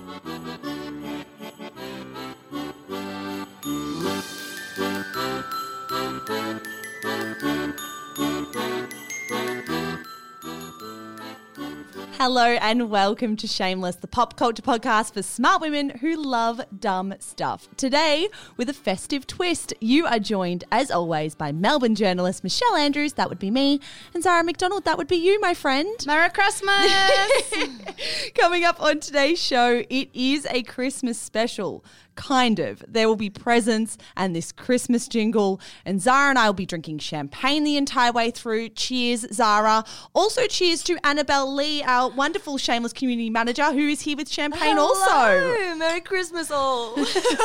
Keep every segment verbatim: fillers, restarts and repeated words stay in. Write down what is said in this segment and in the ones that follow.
Hello and welcome to Shameless, the pop culture podcast for smart women who love dumb stuff. Today, with a festive twist, you are joined, as always, by Melbourne journalist Michelle Andrews, that would be me, and Zara McDonald, that would be you, my friend. Merry Christmas! Coming up on today's show, it is a Christmas special. Kind of. There will be presents and this Christmas jingle, and Zara and I will be drinking champagne the entire way through. Cheers, Zara. Also, cheers to Annabelle Lee, our wonderful Shameless community manager, who is here with champagne Hello. also. Merry Christmas all.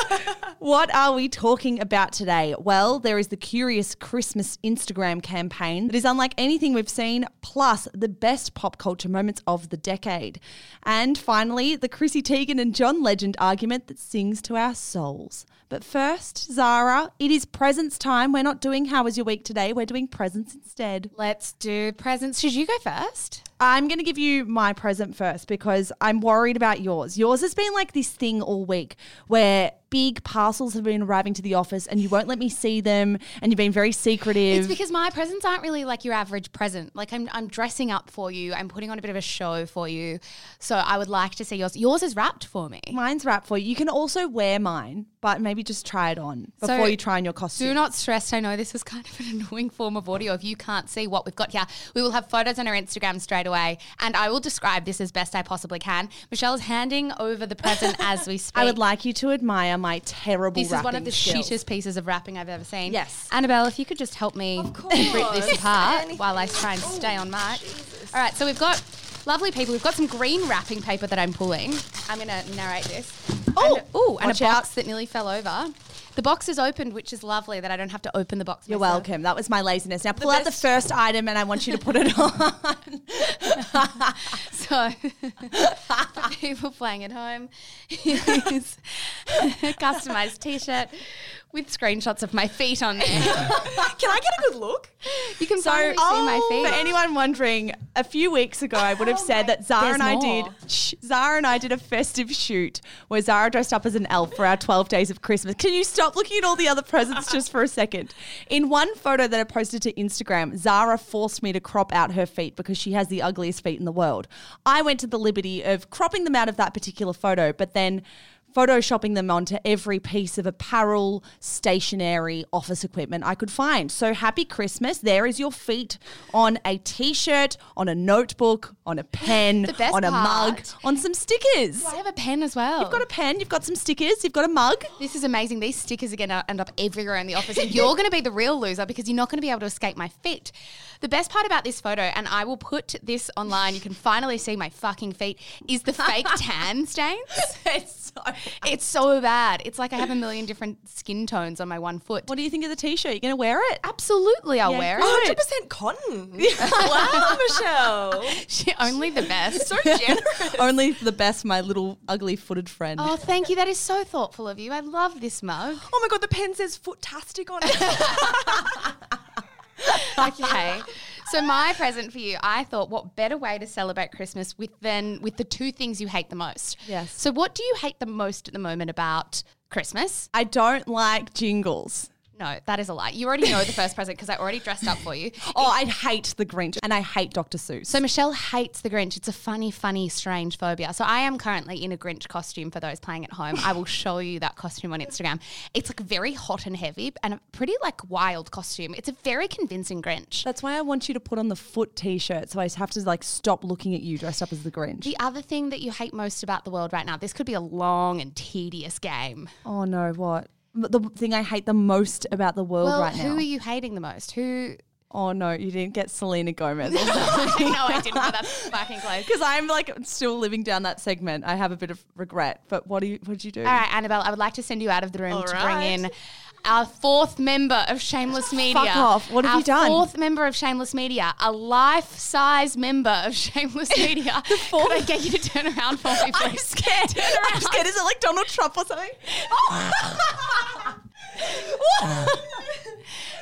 What are we talking about today? Well, there is the curious Christmas Instagram campaign that is unlike anything we've seen, plus the best pop culture moments of the decade. And finally, the Chrissy Teigen and John Legend argument that sings to our souls. But first, Zara, it is presents time. We're not doing how was your week today. We're doing presents instead. Let's do presents. Should you go first? I'm going to give you my present first because I'm worried about yours. Yours has been like this thing all week where big parcels have been arriving to the office and you won't let me see them and you've been very secretive. It's because my presents aren't really like your average present. Like I'm I'm dressing up for you. I'm putting on a bit of a show for you. So I would like to see yours. Yours is wrapped for me. Mine's wrapped for you. You can also wear mine, but maybe just try it on before So you try on your costume. Do not stress. I know this is kind of an annoying form of audio. If you can't see what we've got here, we will have photos on our Instagram straight away and I will describe this as best I possibly can. Michelle is handing over the present as we speak. I would like you to admire my terrible This is one of the skills. shittest pieces of wrapping I've ever seen. Yes. Annabelle, if you could just help me rip this apart Anything. while I try and stay on mic. All right, so we've got lovely people. We've got some green wrapping paper that I'm pulling. I'm going to narrate this. Oh, and, ooh, and a watch box out. that nearly fell over. The box is opened, which is lovely that I don't have to open the box You're myself. welcome. That was my laziness. Now pull out the best- first item and I want you to put it on. So, for people playing at home, is a customised T-shirt with screenshots of my feet on there. Can I get a good look? You can So, finally see my feet. For anyone wondering, a few weeks ago I would have said that Zara There's and I more. did shh, Zara and I did a festive shoot where Zara dressed up as an elf for our twelve days of Christmas. Can you stop looking at all the other presents just for a second? In one photo that I posted to Instagram, Zara forced me to crop out her feet because she has the ugliest feet in the world. I went to the liberty of cropping them out of that particular photo, but then photoshopping them onto every piece of apparel, stationery, office equipment I could find. So happy Christmas. There is your feet on a T-shirt, on a notebook, on a pen, The best on a part- mug, on some stickers. I have a pen as well. You've got a pen, you've got some stickers, you've got a mug. This is amazing. These stickers are going to end up everywhere in the office and you're going to be the real loser because you're not going to be able to escape my feet. The best part about this photo, and I will put this online, you can finally see my fucking feet, is the fake tan stains. It's so... It's so bad. It's like I have a million different skin tones on my one foot. What do you think of the T-shirt? You going to wear it? Absolutely, I'll Yeah, wear good. it. one hundred percent cotton. Wow, Michelle. She, only the best. So generous. Only the best, my little ugly footed friend. Oh, thank you. That is so thoughtful of you. I love this mug. Oh my God, the pen says Footastic on it. Okay. So my present for you, I thought, what better way to celebrate Christmas with than with the two things you hate the most? Yes. So what do you hate the most at the moment about Christmas? I don't like jingles. No, that is a lie. You already know the first present because I already dressed up for you. Oh, I hate the Grinch and I hate Doctor Seuss. So Michelle hates the Grinch. It's a funny, funny, strange phobia. So I am currently in a Grinch costume for those playing at home. I will show you that costume on Instagram. It's like very hot and heavy and a pretty like wild costume. It's a very convincing Grinch. That's why I want you to put on the foot T-shirt so I have to like stop looking at you dressed up as the Grinch. The other thing that you hate most about the world right now, this could be a long and tedious game. Oh no, what? The thing I hate the most about the world Well, right now. who are you hating the most? Who? Oh no, you didn't get Selena Gomez. no, I didn't. But that's fucking close. Because I'm like still living down that segment. I have a bit of regret. But what do you? What did you do? All right, Annabelle, I would like to send you out of the room All to right. bring in our fourth member of Shameless Media. Fuck off. What have our you done? Fourth member of Shameless Media, a life-size member of Shameless Media. the fourth. Could I get you to turn around for me, please? I'm scared. Turn around. I'm scared. Is it like Donald Trump or something?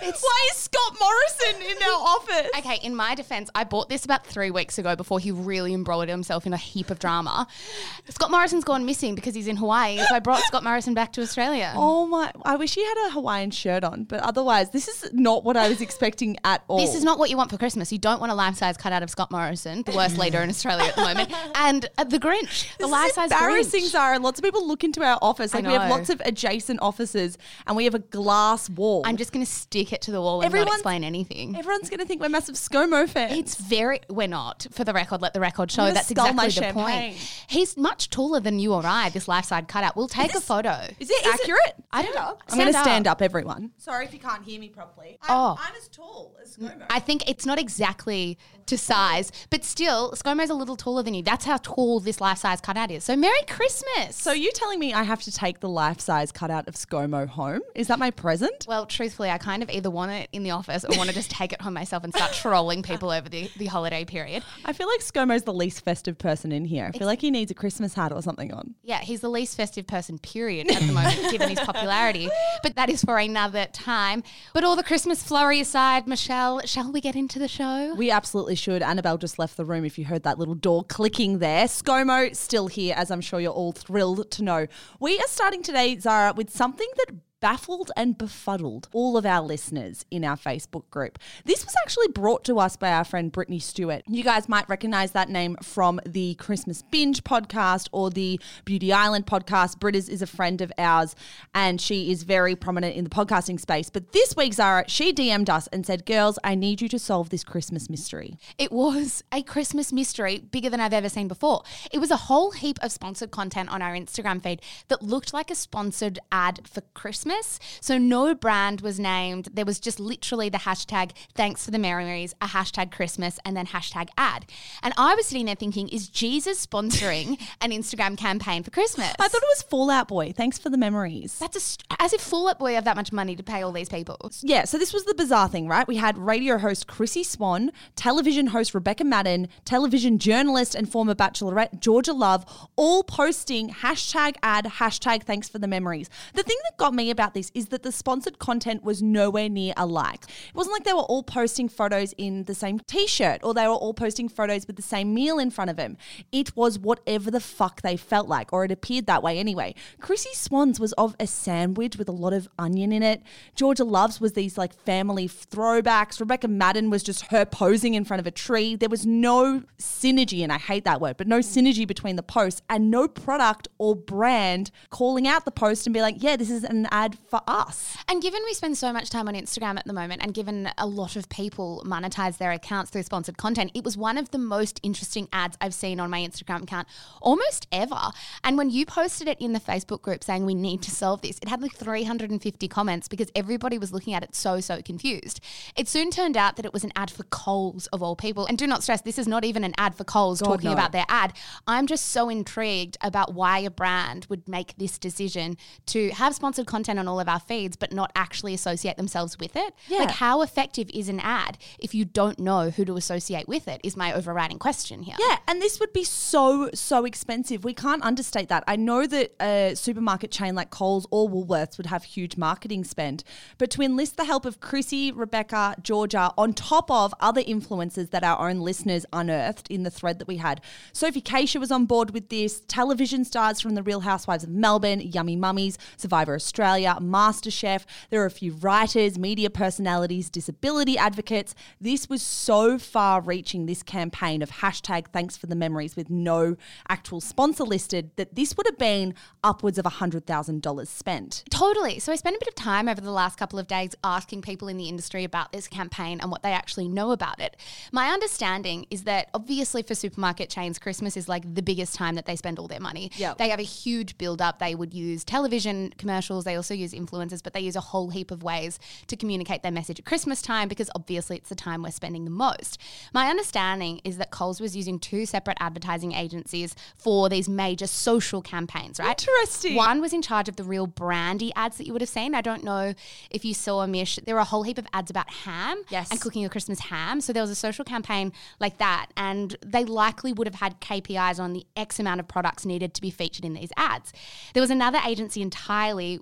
Why is Scott Morrison in our office? Okay, in my defense, I bought this about three weeks ago before he really embroiled himself in a heap of drama. Scott Morrison's gone missing because he's in Hawaii, so I brought Scott Morrison back to Australia. Oh my, I wish he had a Hawaiian shirt on, but otherwise, this is not what I was expecting at all. This is not what you want for Christmas. You don't want a life-size cutout of Scott Morrison, the worst leader in Australia at the moment, and uh, the Grinch, the This life-size is embarrassing, Grinch. Zara. Lots of people look into our office. Like I we have know. lots of adjacent offices and we have a glass wall. I'm just going to stick it to the wall and Everyone's- not explain anything. Everyone's going to think we're massive ScoMo fans. It's very, we're not, for the record, let the record show. gonna That's skull my exactly the champagne. point. He's much taller than you or I, this life-size cutout. We'll take this- a photo. Is it Is it- accurate? I don't know. I'm going to stand up, everyone. Sorry if you can't hear me properly. I'm, Oh. I'm as tall as ScoMo. I think it's not exactly to size, but still, ScoMo's a little taller than you. That's how tall this life-size cutout is. So Merry Christmas. So you telling me I have to take the life-size cutout of ScoMo home? Is that my present? Well, truthfully, I kind of either want it in the office or want to just take it home myself and start trolling people over the, the holiday period. I feel like ScoMo's the least festive person in here. I feel like he needs a Christmas hat or something on. Yeah, he's the least festive person, period, at the moment, given his popularity. But that is for another time. But all the Christmas flurry aside, Michelle, shall we get into the show? We absolutely should. Annabelle just left the room if you heard that little door clicking there. ScoMo still here, as I'm sure you're all thrilled to know. We are starting today, Zara, with something that baffled and befuddled all of our listeners in our Facebook group. This was actually brought to us by our friend Brittany Stewart. You guys might recognize that name from the Christmas Binge podcast or the Beauty Island podcast. Brit is, is a friend of ours and she is very prominent in the podcasting space. But this week, Zara, she D M'd us and said, girls, I need you to solve this Christmas mystery. It was a Christmas mystery bigger than I've ever seen before. It was a whole heap of sponsored content on our Instagram feed that looked like a sponsored ad for Christmas. So no brand was named. There was just literally the hashtag thanks for the memories, a hashtag Christmas, and then hashtag ad. And I was sitting there thinking, is Jesus sponsoring an Instagram campaign for Christmas? I thought it was Fallout Boy. Thanks for the memories. That's a, st- as if Fall Out Boy have that much money to pay all these people. Yeah, so this was the bizarre thing, right? We had radio host Chrissy Swan, television host Rebecca Madden, television journalist and former bachelorette Georgia Love, all posting hashtag ad, hashtag thanks for the memories. The thing that got me about this is that the sponsored content was nowhere near alike. It wasn't like they were all posting photos in the same t-shirt or they were all posting photos with the same meal in front of them. It was whatever the fuck they felt like, or it appeared that way anyway. Chrissy Swan's was of a sandwich with a lot of onion in it. Georgia Love's was these like family throwbacks. Rebecca Madden was just her posing in front of a tree. There was no synergy, and I hate that word, but no synergy between the posts and no product or brand calling out the post and be like, yeah, this is an ad for us. And given we spend so much time on Instagram at the moment and given a lot of people monetize their accounts through sponsored content, it was one of the most interesting ads I've seen on my Instagram account almost ever. And when you posted it in the Facebook group saying we need to solve this, it had like three hundred fifty comments because everybody was looking at it so, so confused. It soon turned out that it was an ad for Coles of all people. And do not stress, this is not even an ad for Coles God, talking no. about their ad. I'm just so intrigued about why a brand would make this decision to have sponsored content on all of our feeds but not actually associate themselves with it. Yeah. Like, how effective is an ad if you don't know who to associate with it is my overriding question here. Yeah, and this would be so, so expensive. We can't understate that. I know that a supermarket chain like Coles or Woolworths would have huge marketing spend, but to enlist the help of Chrissy, Rebecca, Georgia, on top of other influencers that our own listeners unearthed in the thread that we had. Sophie Keisha was on board with this, television stars from The Real Housewives of Melbourne, Yummy Mummies, Survivor Australia, MasterChef. There are a few writers, media personalities, disability advocates. This was so far-reaching, this campaign of hashtag thanks for the memories with no actual sponsor listed, that this would have been upwards of one hundred thousand dollars spent. Totally. So I spent a bit of time over the last couple of days asking people in the industry about this campaign and what they actually know about it. My understanding is that obviously for supermarket chains, Christmas is like the biggest time that they spend all their money. Yep. They have a huge build-up. They would use television commercials. They also use influencers, but they use a whole heap of ways to communicate their message at Christmas time because obviously it's the time we're spending the most. My understanding is that Coles was using two separate advertising agencies for these major social campaigns, right? Interesting. One was in charge of the real brandy ads that you would have seen. I don't know if you saw, Mish, there were a whole heap of ads about ham Yes. and cooking a Christmas ham. So there was a social campaign like that, and they likely would have had K P Is on the X amount of products needed to be featured in these ads. There was another agency entirely with a different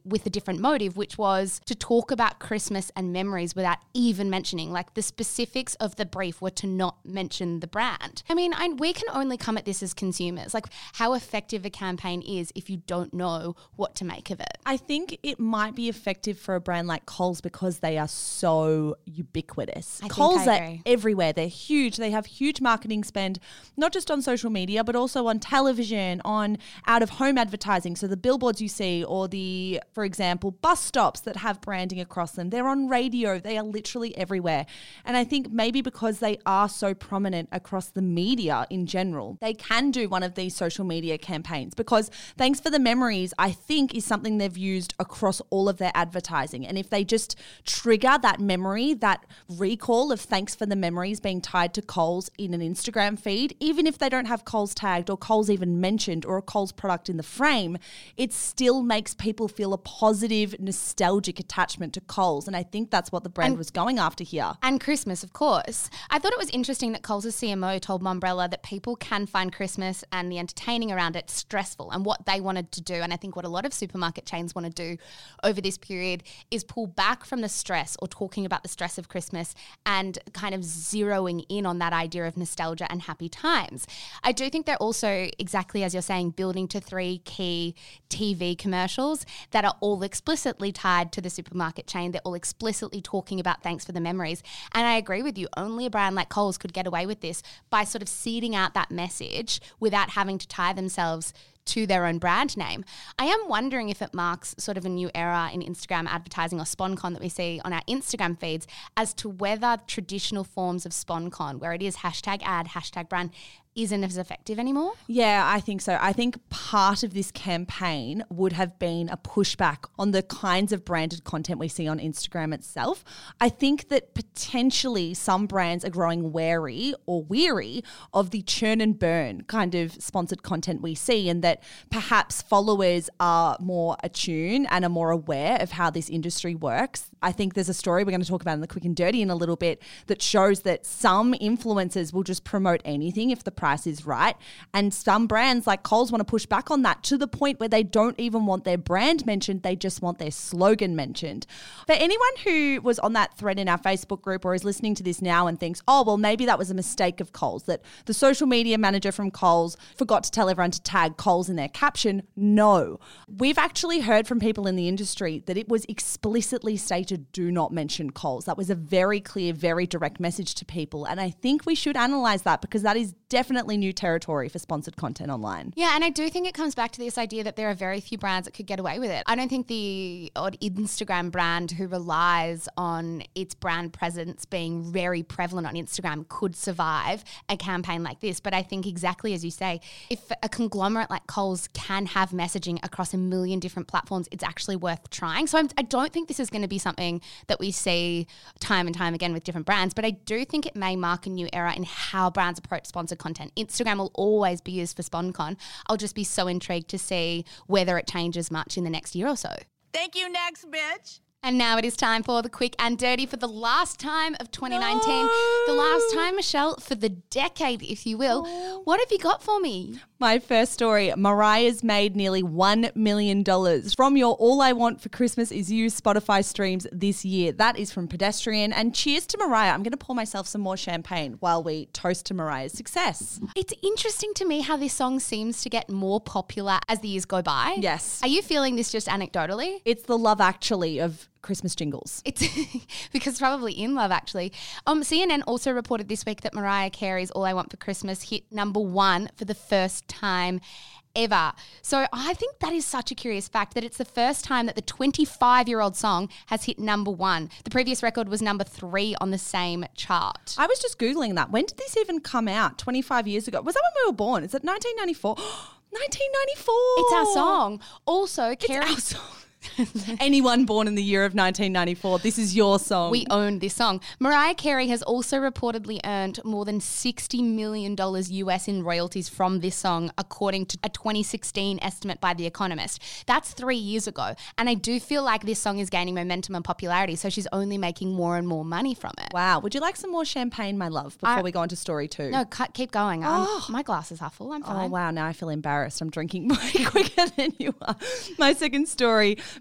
different motive, which was to talk about Christmas and memories without even mentioning, like the specifics of the brief were to not mention the brand. I mean, I, we can only come at this as consumers, like how effective a campaign is if you don't know what to make of it. I think it might be effective for a brand like Coles because they are so ubiquitous. I think Coles I are agree. everywhere. They're huge. They have huge marketing spend, not just on social media, but also on television, on out-of-home advertising. So the billboards you see or the, for example, bus stops that have branding across them. They're on radio. They are literally everywhere. And I think maybe because they are so prominent across the media in general, they can do one of these social media campaigns because Thanks for the Memories, I think, is something they've used across all of their advertising. And if they just trigger that memory, that recall of Thanks for the Memories being tied to Coles in an Instagram feed, even if they don't have Coles tagged or Coles even mentioned or a Coles product in the frame, it still makes people feel a positive, nostalgic attachment to Coles. And I think that's what the brand And- was going after here. And Christmas, of course. I thought it was interesting that Coles' C M O told Mumbrella that people can find Christmas and the entertaining around it stressful, and what they wanted to do, and I think what a lot of supermarket chains want to do over this period, is pull back from the stress or talking about the stress of Christmas and kind of zeroing in on that idea of nostalgia and happy times. I do think they're also, exactly as you're saying, building to three key T V commercials that are all explicitly tied to the supermarket chain. They're all explicitly talking about Thanks for the Memories. And I agree with you, only a brand like Coles could get away with this by sort of seeding out that message without having to tie themselves to their own brand name. I am wondering if it marks sort of a new era in Instagram advertising or SponCon that we see on our Instagram feeds as to whether traditional forms of SponCon, where it is hashtag ad, hashtag brand, isn't as effective anymore. Yeah, I think so. I think part of this campaign would have been a pushback on the kinds of branded content we see on Instagram itself. I think that potentially some brands are growing wary or weary of the churn and burn kind of sponsored content we see, and that perhaps followers are more attuned and are more aware of how this industry works. I think there's a story we're going to talk about in the Quick and Dirty in a little bit that shows that some influencers will just promote anything if the price is right. And some brands like Coles want to push back on that to the point where they don't even want their brand mentioned. They just want their slogan mentioned. For anyone who was on that thread in our Facebook group or is listening to this now and thinks, oh, well, maybe that was a mistake of Coles, that the social media manager from Coles forgot to tell everyone to tag Coles in their caption. No. We've actually heard from people in the industry that it was explicitly stated, do not mention Coles. That was a very clear, very direct message to people. And I think we should analyze that because that is definitely new territory for sponsored content online. Yeah, and I do think it comes back to this idea that there are very few brands that could get away with it. I don't think the odd Instagram brand who relies on its brand presence being very prevalent on Instagram could survive a campaign like this. But I think exactly as you say, if a conglomerate like Coles can have messaging across a million different platforms, it's actually worth trying. So I'm, I don't think this is going to be something that we see time and time again with different brands, but I do think it may mark a new era in how brands approach sponsored content. Instagram will always be used for SponCon. I'll just be so intrigued to see whether it changes much in the next year or so. Thank you, next bitch. And now it is time for the Quick and Dirty for the last time of twenty nineteen. No. The last time, Michelle, for the decade, if you will. What have you got for me? My first story, Mariah's made nearly one million dollars from your All I Want for Christmas Is You Spotify streams this year. That is from Pedestrian. And cheers to Mariah. I'm going to pour myself some more champagne while we toast to Mariah's success. It's interesting to me how this song seems to get more popular as the years go by. Yes. Are you feeling this just anecdotally? It's the Love Actually of Christmas jingles. It's because probably in love, actually. Um, C N N also reported this week that Mariah Carey's All I Want for Christmas hit number one for the first time ever. So I think that is such a curious fact that it's the first time that the twenty-five-year-old song has hit number one. The previous record was number three on the same chart. I was just Googling that. When did this even come out? twenty-five years ago. Was that when we were born? Is it nineteen ninety-four? nineteen ninety-four. It's our song. Also, Carey... It's our song. Anyone born in the year of nineteen ninety-four, this is your song. We own this song. Mariah Carey has also reportedly earned more than sixty million dollars U S in royalties from this song, according to a twenty sixteen estimate by The Economist. That's three years ago. And I do feel like this song is gaining momentum and popularity, so she's only making more and more money from it. Wow. Would you like some more champagne, my love, before I- we go on to story two? No, cut, keep going. Oh. Um, my glasses are full. I'm fine. Oh, wow. Now I feel embarrassed. I'm drinking way quicker than you are. My second story,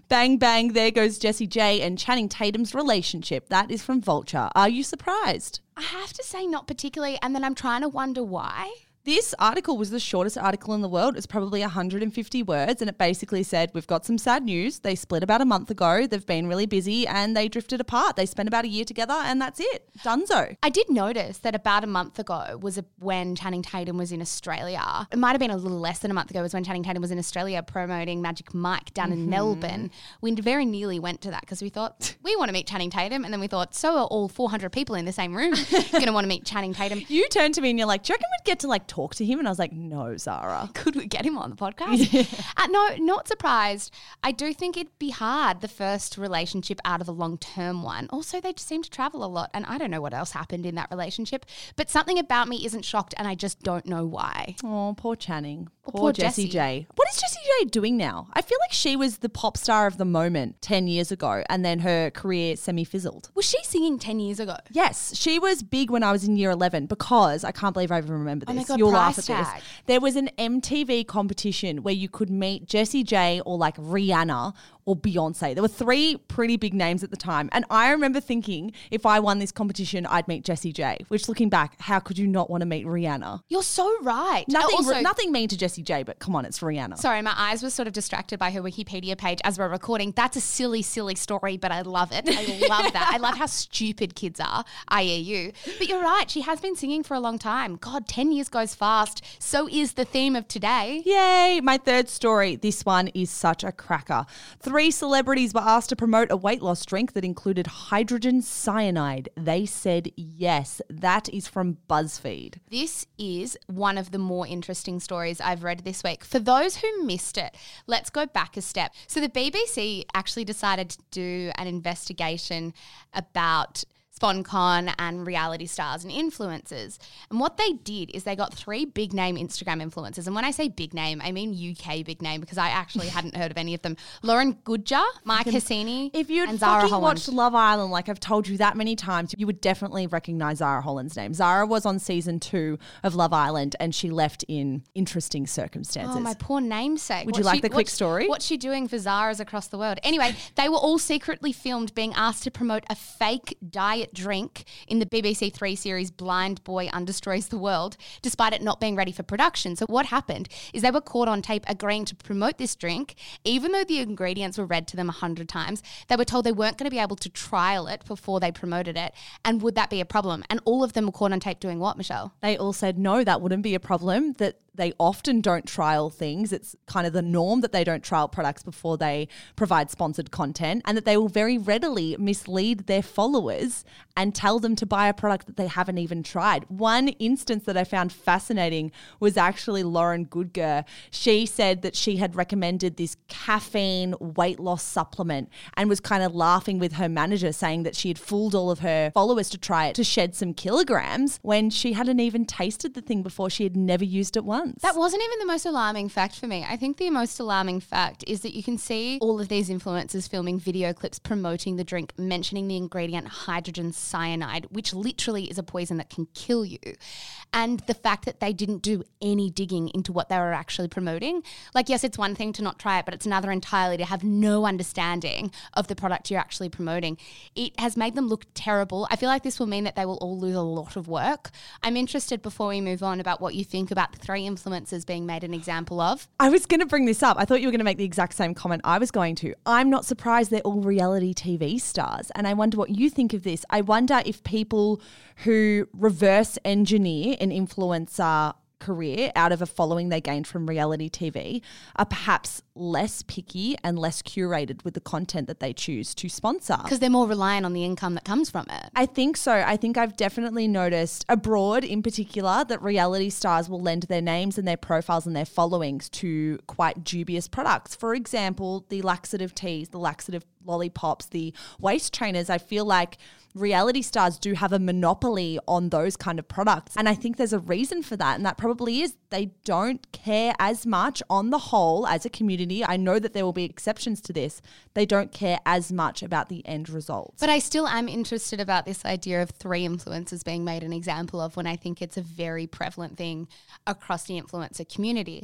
Bang, bang, there goes Jessie J and Channing Tatum's relationship. That is from Vulture. Are you surprised? I have to say not particularly, and then I'm trying to wonder why. This article was the shortest article in the world. It's probably one hundred fifty words, and it basically said, we've got some sad news. They split about a month ago. They've been really busy and they drifted apart. They spent about a year together and that's it. Dunzo. I did notice that about a month ago was a, when Channing Tatum was in Australia. It might have been a little less than a month ago was when Channing Tatum was in Australia promoting Magic Mike down in Melbourne. We very nearly went to that because we thought, we want to meet Channing Tatum. And then we thought, so are all four hundred people in the same room going to want to meet Channing Tatum. You turned to me and you're like, do you reckon we'd get to like talk to him? And I was like, no, Zara. Could we get him on the podcast? Yeah. Uh, no, not surprised. I do think it'd be hard, the first relationship out of a long-term one. Also, they just seem to travel a lot and I don't know what else happened in that relationship. But something about me isn't shocked and I just don't know why. Oh, poor Channing. Poor, poor Jessie Jessie. J. What is Jessie J doing now? I feel like she was the pop star of the moment ten years ago and then her career semi-fizzled. Was she singing ten years ago? Yes, she was big when I was in year eleven because I can't believe I even remember this. Oh my God, You'll price laugh at tag. this. There was an M T V competition where you could meet Jessie J or like Rihanna or Beyonce. There were three pretty big names at the time. And I remember thinking if I won this competition, I'd meet Jessie J, which looking back, how could you not want to meet Rihanna? You're so right. Nothing, Also, nothing mean to Jessie J, but come on, it's Rihanna. sorry, my eyes were sort of distracted by her Wikipedia page as we're recording. That's a silly, silly story, but I love it. I love that. I love how stupid kids are, I E U. But you're right. She has been singing for a long time. God, ten years goes fast. So is the theme of today. Yay, my third story. This one is such a cracker. Three celebrities were asked to promote a weight loss drink that included hydrogen cyanide. They said yes. That is from BuzzFeed. This is one of the more interesting stories I've read this week. For those who missed it, let's go back a step. So the B B C actually decided to do an investigation about SponCon and reality stars and influencers. And what they did is they got three big name Instagram influencers. And when I say big name, I mean U K big name because I actually hadn't heard of any of them. Lauren Goodger, Mike Hassini, If you'd and Zara fucking Holland. watched Love Island like I've told you that many times, you would definitely recognize Zara Holland's name. Zara was on season two of Love Island and she left in interesting circumstances. Oh, my poor namesake. Would What's you like she- the quick what's- story? What's she doing for Zara's across the world? Anyway, they were all secretly filmed being asked to promote a fake diet drink in the B B C Three series Blind Boy Undestroys the World, despite it not being ready for production. So what happened is they were caught on tape agreeing to promote this drink, even though the ingredients were read to them a hundred times. They were told they weren't going to be able to trial it before they promoted it. And would that be a problem? And all of them were caught on tape doing what, Michelle? They all said no, that wouldn't be a problem, that they often don't trial things. It's kind of the norm that they don't trial products before they provide sponsored content, and that they will very readily mislead their followers and tell them to buy a product that they haven't even tried. One instance that I found fascinating was actually Lauren Goodger. She said that she had recommended this caffeine weight loss supplement and was kind of laughing with her manager, saying that she had fooled all of her followers to try it to shed some kilograms when she hadn't even tasted the thing before. She had never used it once. That wasn't even the most alarming fact for me. I think the most alarming fact is that you can see all of these influencers filming video clips promoting the drink, mentioning the ingredient hydrogen cyanide, which literally is a poison that can kill you. And the fact that they didn't do any digging into what they were actually promoting. Like, yes, it's one thing to not try it, but it's another entirely to have no understanding of the product you're actually promoting. It has made them look terrible. I feel like this will mean that they will all lose a lot of work. I'm interested, before we move on, about what you think about the three influencers being made an example of. I was going to bring this up. I thought you were going to make the exact same comment I was going to. I'm not surprised they're all reality T V stars. And I wonder what you think of this. I wonder if people who reverse engineer an influencer career out of a following they gained from reality T V are perhaps less picky and less curated with the content that they choose to sponsor. Because they're more reliant on the income that comes from it. I think so. I think I've definitely noticed abroad in particular that reality stars will lend their names and their profiles and their followings to quite dubious products. For example, the laxative teas, the laxative lollipops, the waist trainers. I feel like reality stars do have a monopoly on those kind of products. And I think there's a reason for that. And that probably is they don't care as much on the whole as a community. I know that there will be exceptions to this. They don't care as much about the end results. But I still am interested about this idea of three influencers being made an example of, when I think it's a very prevalent thing across the influencer community.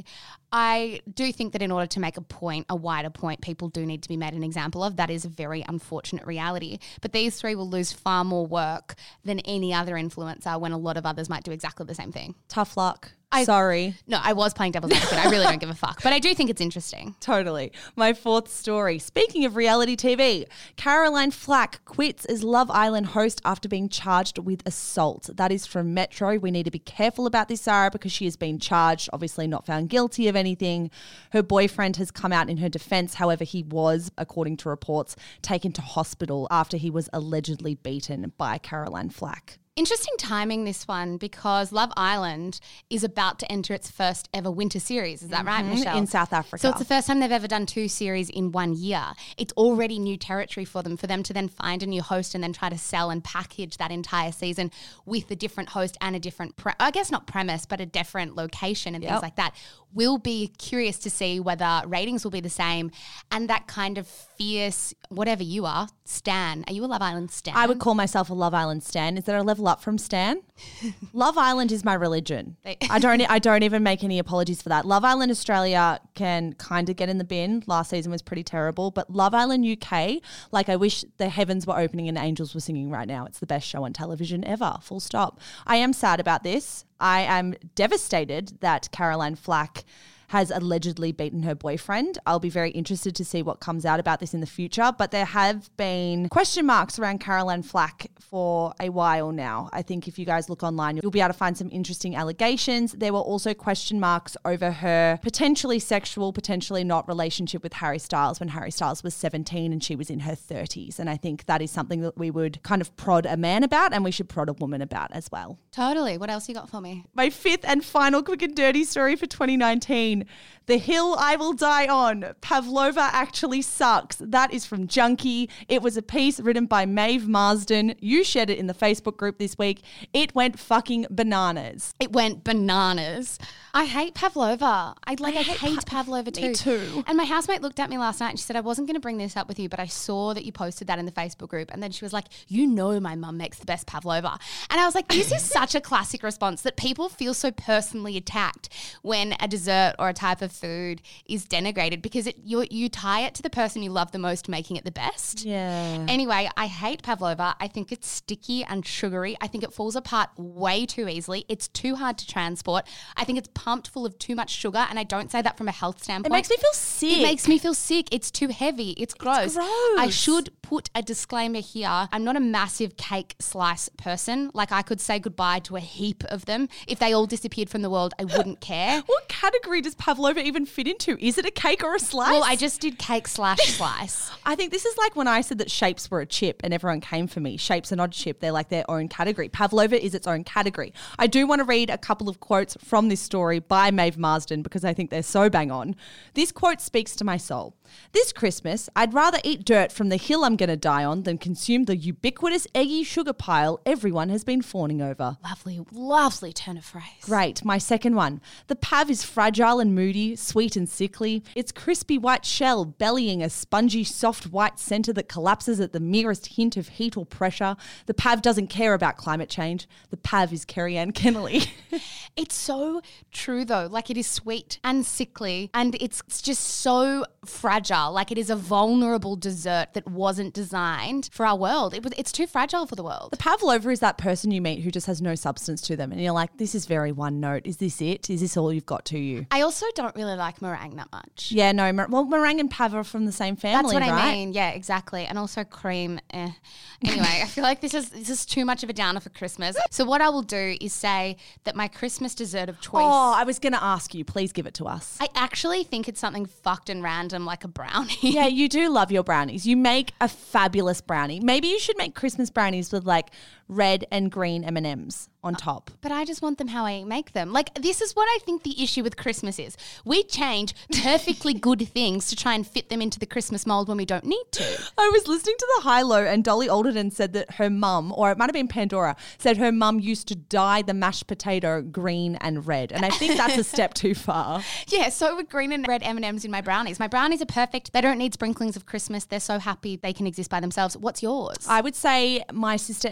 I do think that in order to make a point, a wider point, people do need to be made an example of. That is a very unfortunate reality. But these three will lose far more work than any other influencer when a lot of others might do exactly the same thing. Tough luck. I- Sorry. No, I was playing devil's advocate. I really don't give a fuck. But I do think it's interesting. Totally. My fourth story. Speaking of reality T V, Caroline Flack quits as Love Island host after being charged with assault. That is from Metro. We need to be careful about this, Sarah, because she has been charged, obviously not found guilty of anything. Her boyfriend has come out in her defense. However, he was, according to reports, taken to hospital after he was allegedly beaten by Caroline Flack. Interesting timing, this one, because Love Island is about to enter its first ever winter series. Is that right, Michelle? In South Africa. So it's the first time they've ever done two series in one year. It's already new territory for them, for them to then find a new host and then try to sell and package that entire season with a different host and a different, pre- I guess not premise, but a different location and Yep. things like that. We'll be curious to see whether ratings will be the same and that kind of fierce, whatever you are, stan. Are you a Love Island stan? I would call myself a Love Island stan. Is there a level up from stan? Love Island is my religion. They- I don't I don't even make any apologies for that. Love Island Australia can kind of get in the bin. Last season was pretty terrible, but Love Island U K, like I wish the heavens were opening and angels were singing right now. It's the best show on television ever. Full stop. I am sad about this. I am devastated that Caroline Flack has allegedly beaten her boyfriend. I'll be very interested to see what comes out about this in the future, but there have been question marks around Caroline Flack for a while now. I think if you guys look online, you'll be able to find some interesting allegations. There were also question marks over her potentially sexual, potentially not relationship with Harry Styles when Harry Styles was seventeen and she was in her thirties. And I think that is something that we would kind of prod a man about and we should prod a woman about as well. Totally. What else you got for me? My fifth and final quick and dirty story for twenty nineteen. The Hill I Will Die On. Pavlova actually sucks. That is from Junkie. It was a piece written by Maeve Marsden. You shared it in the Facebook group this week. It went fucking bananas. It went bananas. I hate Pavlova. I like. I, hate Pa- Pavlova too. Me too. And my housemate looked at me last night and she said, I wasn't going to bring this up with you, but I saw that you posted that in the Facebook group. And then she was like, you know my mum makes the best Pavlova. And I was like, this is such a classic response that people feel so personally attacked when a dessert or a type of food is denigrated because it you you tie it to the person you love the most making it the best. Yeah. Anyway, I hate Pavlova. I think it's sticky and sugary. I think it falls apart way too easily. It's too hard to transport. I think it's pumped full of too much sugar, and I don't say that from a health standpoint. It makes me feel sick. It makes me feel sick. It's too heavy. It's gross. gross. I should put a disclaimer here. I'm not a massive cake slice person. Like, I could say goodbye to a heap of them. If they all disappeared from the world, I wouldn't care. What category does Pavlova even fit into? Is it a cake or a slice? Well, I just did cake slash slice. I think this is like when I said that shapes were a chip and everyone came for me. Shapes are not a chip. They're like their own category. Pavlova is its own category. I do want to read a couple of quotes from this story by Maeve Marsden because I think they're so bang on. This quote speaks to my soul. This Christmas, I'd rather eat dirt from the hill I'm going to die on than consume the ubiquitous eggy sugar pile everyone has been fawning over. Lovely, lovely turn of phrase. Great. My second one. The Pav is fragile and moody, sweet and sickly. Its crispy white shell bellying a spongy, soft white centre that collapses at the merest hint of heat or pressure. The Pav doesn't care about climate change. The Pav is Kerry-Ann Kennelly. It's so true though. Like, it is sweet and sickly and it's just so fragile. Like, it is a vulnerable dessert that wasn't designed for our world. It was, it's too fragile for the world. The Pavlova is that person you meet who just has no substance to them and you're like, this is very one note. Is this it? Is this all you've got to you? I also don't really like meringue that much. Yeah, no. Mer- well, meringue and Pav are from the same family, That's what right? I mean. Yeah, exactly. And also cream. Eh. Anyway, I feel like this is this is too much of a downer for Christmas. So what I will do is say that my Christmas dessert of choice. Oh, I was going to ask you. Please give it to us. I actually think it's something fucked and random like a brownie. Yeah, you do love your brownies. You make a fabulous brownie. Maybe you should make Christmas brownies with like red and green M and M's on top. But I just want them how I make them. Like, this is what I think the issue with Christmas is. We change perfectly good things to try and fit them into the Christmas mold when we don't need to. I was listening to the High Low and Dolly Alderton said that her mum, or it might have been Pandora, said her mum used to dye the mashed potato green and red. And I think that's a step too far. Yeah, so with green and red M and M's in my brownies. My brownies are perfect. They don't need sprinklings of Christmas. They're so happy they can exist by themselves. What's yours? I would say my sister Evelyn makes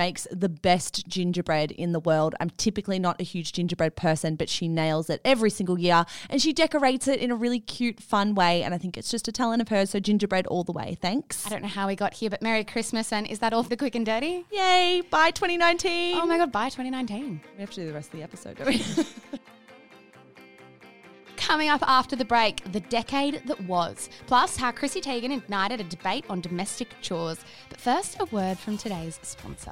makes the best gingerbread in the world. I'm typically not a huge gingerbread person, but she nails it every single year and she decorates it in a really cute, fun way. And I think it's just a talent of hers. So gingerbread all the way. Thanks. I don't know how we got here, but Merry Christmas. And is that all for the quick and dirty? Yay. Bye twenty nineteen. Oh my God, bye twenty nineteen. We have to do the rest of the episode, don't we? Coming up after the break, the decade that was, plus how Chrissy Teigen ignited a debate on domestic chores. But first, a word from today's sponsor.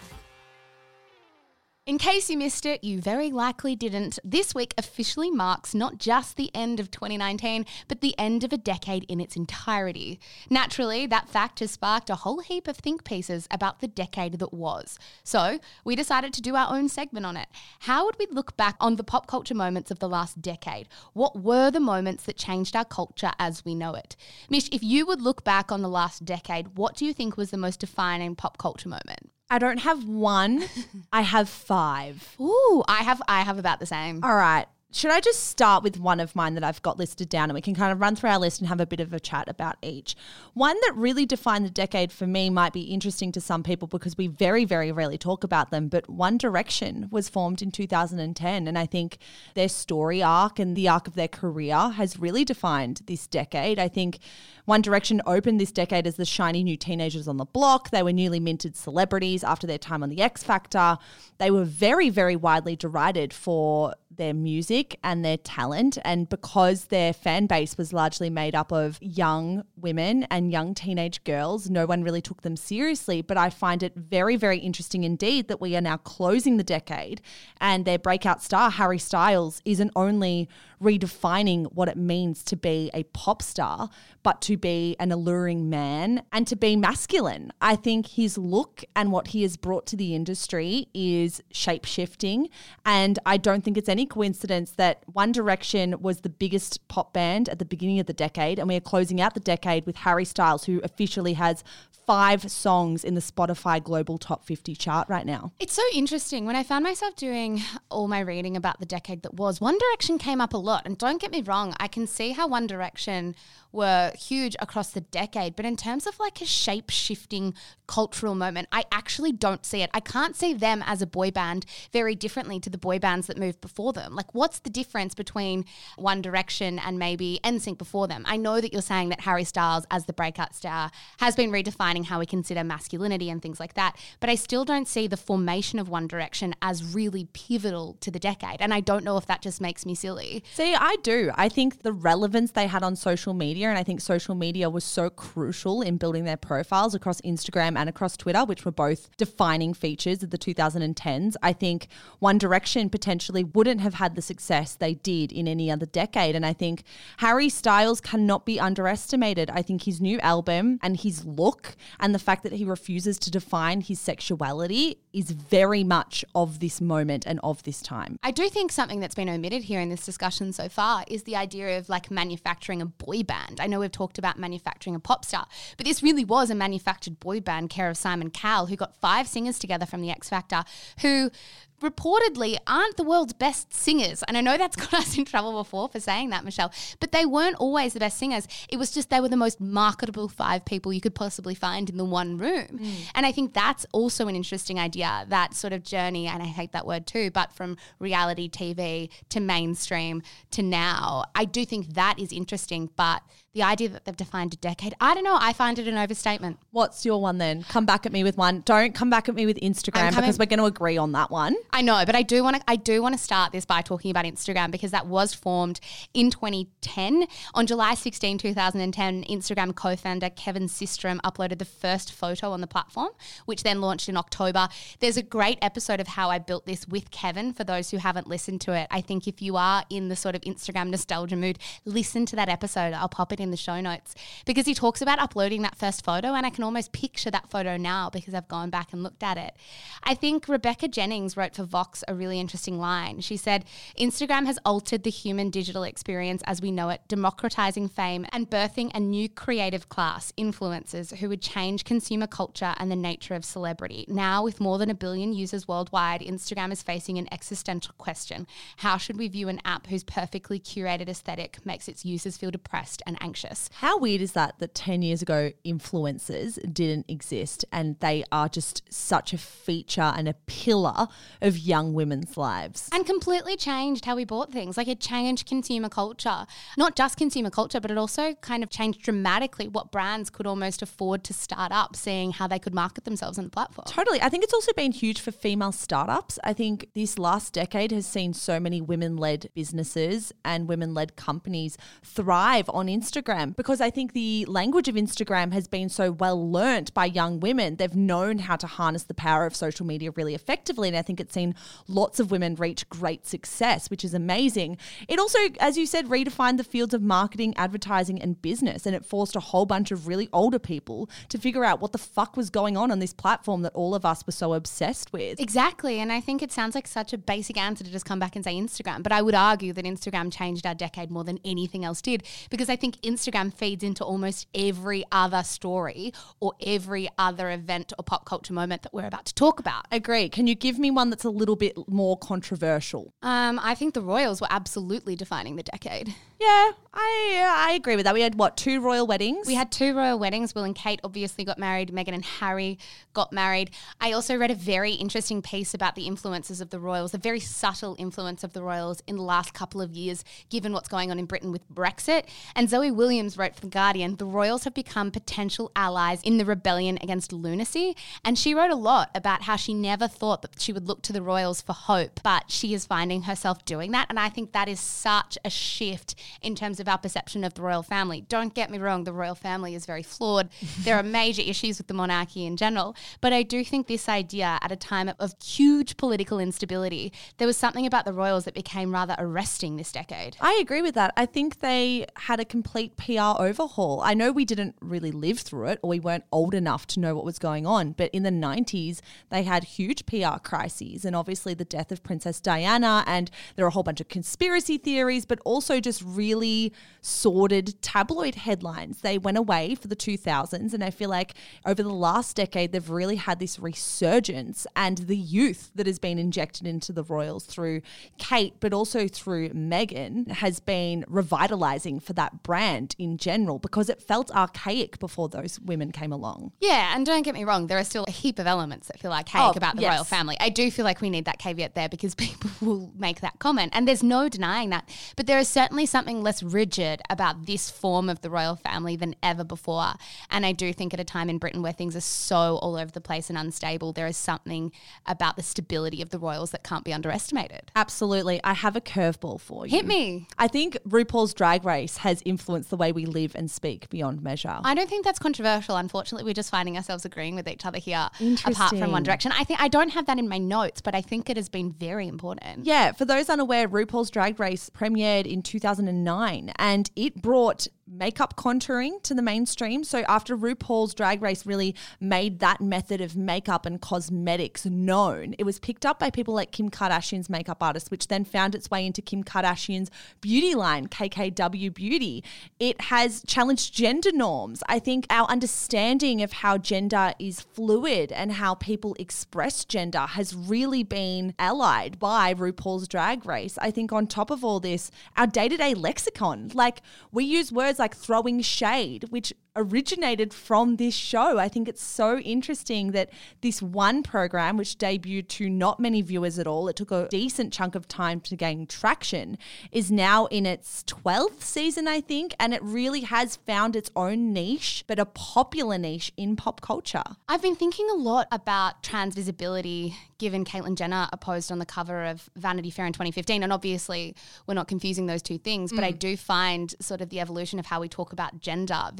In case you missed it, you very likely didn't. This week officially marks not just the end of twenty nineteen, but the end of a decade in its entirety. Naturally, that fact has sparked a whole heap of think pieces about the decade that was. So we decided to do our own segment on it. How would we look back on the pop culture moments of the last decade? What were the moments that changed our culture as we know it? Mish, if you would look back on the last decade, what do you think was the most defining pop culture moment? I don't have one. I have five. Ooh, I have I have about the same. All right. Should I just start with one of mine that I've got listed down and we can kind of run through our list and have a bit of a chat about each? One that really defined the decade for me might be interesting to some people because we very, very rarely talk about them, but One Direction was formed in two thousand ten and I think their story arc and the arc of their career has really defined this decade. I think One Direction opened this decade as the shiny new teenagers on the block. They were newly minted celebrities after their time on The X Factor. They were very, very widely derided for their music and their talent. And because their fan base was largely made up of young women and young teenage girls, no one really took them seriously. But I find it very, very interesting indeed that we are now closing the decade and their breakout star, Harry Styles, isn't only redefining what it means to be a pop star, but to be an alluring man and to be masculine. I think his look and what he has brought to the industry is shape-shifting. And I don't think it's any coincidence that One Direction was the biggest pop band at the beginning of the decade, and we are closing out the decade with Harry Styles, who officially has five songs in the Spotify Global Top fifty chart right now. It's so interesting. When I found myself doing all my reading about the decade that was, One Direction came up a lot. And don't get me wrong, I can see how One Direction were huge across the decade, but in terms of like a shape-shifting cultural moment, I actually don't see it. I can't see them as a boy band very differently to the boy bands that moved before them. Like, what's the difference between One Direction and maybe N Sync before them? I know that you're saying that Harry Styles as the breakout star has been redefining how we consider masculinity and things like that, but I still don't see the formation of One Direction as really pivotal to the decade, and I don't know if that just makes me silly. See, I do. I think the relevance they had on social media, and I think social media was so crucial in building their profiles across Instagram and across Twitter, which were both defining features of the two thousand tens. I think One Direction potentially wouldn't have had the success they did in any other decade. And I think Harry Styles cannot be underestimated. I think his new album and his look and the fact that he refuses to define his sexuality is very much of this moment and of this time. I do think something that's been omitted here in this discussion so far is the idea of like manufacturing a boy band. I know we've talked about manufacturing a pop star, but this really was a manufactured boy band, care of Simon Cowell, who got five singers together from the X Factor who reportedly aren't the world's best singers. And I know that's got us in trouble before for saying that, Michelle, but they weren't always the best singers. It was just they were the most marketable five people you could possibly find in the one room. Mm. And I think that's also an interesting idea, that sort of journey, and I hate that word too, but from reality T V to mainstream to now, I do think that is interesting. But the idea that they've defined a decade, I don't know, I find it an overstatement. What's your one then? Come back at me with one. Don't come back at me with Instagram because we're going to agree on that one. I know, but I do want to I do want to start this by talking about Instagram because that was formed in twenty ten. On July sixteenth, twenty ten, Instagram co-founder Kevin Systrom uploaded the first photo on the platform, which then launched in October. There's a great episode of how I built this with Kevin for those who haven't listened to it. I think if you are in the sort of Instagram nostalgia mood, listen to that episode. I'll pop it in the show notes because he talks about uploading that first photo, and I can almost picture that photo now because I've gone back and looked at it. I think Rebecca Jennings wrote for for Vox a really interesting line. She said, Instagram has altered the human digital experience as we know it, democratizing fame and birthing a new creative class, influencers who would change consumer culture and the nature of celebrity. Now, with more than a billion users worldwide, Instagram is facing an existential question. How should we view an app whose perfectly curated aesthetic makes its users feel depressed and anxious? How weird is that that ten years ago influencers didn't exist and they are just such a feature and a pillar of young women's lives? And completely changed how we bought things. Like it changed consumer culture. Not just consumer culture, but it also kind of changed dramatically what brands could almost afford to start up, seeing how they could market themselves on the platform. Totally. I think it's also been huge for female startups. I think this last decade has seen so many women-led businesses and women-led companies thrive on Instagram because I think the language of Instagram has been so well learnt by young women. They've known how to harness the power of social media really effectively, and I think it's seen lots of women reach great success, which is amazing. It also, as you said, redefined the fields of marketing, advertising and business, and it forced a whole bunch of really older people to figure out what the fuck was going on on this platform that all of us were so obsessed with. Exactly, and I think it sounds like such a basic answer to just come back and say Instagram, but I would argue that Instagram changed our decade more than anything else did, because I think Instagram feeds into almost every other story or every other event or pop culture moment that we're about to talk about. Agree. Can you give me one that's a little bit more controversial? Um, I think the royals were absolutely defining the decade. Yeah, I I agree with that. We had, what, two royal weddings? We had two royal weddings. Will and Kate obviously got married. Meghan and Harry got married. I also read a very interesting piece about the influences of the royals, the very subtle influence of the royals in the last couple of years, given what's going on in Britain with Brexit. And Zoe Williams wrote for The Guardian, the royals have become potential allies in the rebellion against lunacy. And she wrote a lot about how she never thought that she would look to the royals for hope, but she is finding herself doing that. And I think that is such a shift in terms of our perception of the royal family. Don't get me wrong, the royal family is very flawed. There are major issues with the monarchy in general, but I do think this idea at a time of huge political instability, there was something about the royals that became rather arresting this decade. I agree with that. I think they had a complete P R overhaul. I know we didn't really live through it or we weren't old enough to know what was going on, but in the nineties, they had huge P R crises and obviously the death of Princess Diana, and there are a whole bunch of conspiracy theories, but also just really sordid tabloid headlines. They went away for the two thousands, and I feel like over the last decade, they've really had this resurgence, and the youth that has been injected into the royals through Kate, but also through Meghan, has been revitalizing for that brand in general because it felt archaic before those women came along. Yeah, and don't get me wrong, there are still a heap of elements that feel archaic Oh, about the yes. royal family. I do feel like we need that caveat there because people will make that comment, and there's no denying that. But there is certainly something less rigid about this form of the royal family than ever before. And I do think at a time in Britain where things are so all over the place and unstable, there is something about the stability of the royals that can't be underestimated. Absolutely. I have a curveball for you. Hit me. I think RuPaul's Drag Race has influenced the way we live and speak beyond measure. I don't think that's controversial. Unfortunately, we're just finding ourselves agreeing with each other here, apart Interesting. from One Direction. I think I don't have that in my notes, but I think it has been very important. Yeah, for those unaware, RuPaul's Drag Race premiered in two thousand nine and it brought makeup contouring to the mainstream. So after RuPaul's Drag Race really made that method of makeup and cosmetics known, it was picked up by people like Kim Kardashian's makeup artist, which then found its way into Kim Kardashian's beauty line, K K W Beauty. It has challenged gender norms. I think our understanding of how gender is fluid and how people express gender has really been allied by RuPaul's Drag Race. I think on top of all this, our day-to-day lexicon, like we use words like throwing shade, which originated from this show. I think it's so interesting that this one program, which debuted to not many viewers at all, it took a decent chunk of time to gain traction, is now in its twelfth season, I think, and it really has found its own niche, but a popular niche in pop culture. I've been thinking a lot about trans visibility given Caitlyn Jenner posed on the cover of Vanity Fair in twenty fifteen. And obviously we're not confusing those two things, but mm. I do find sort of the evolution of how we talk about gender very interesting.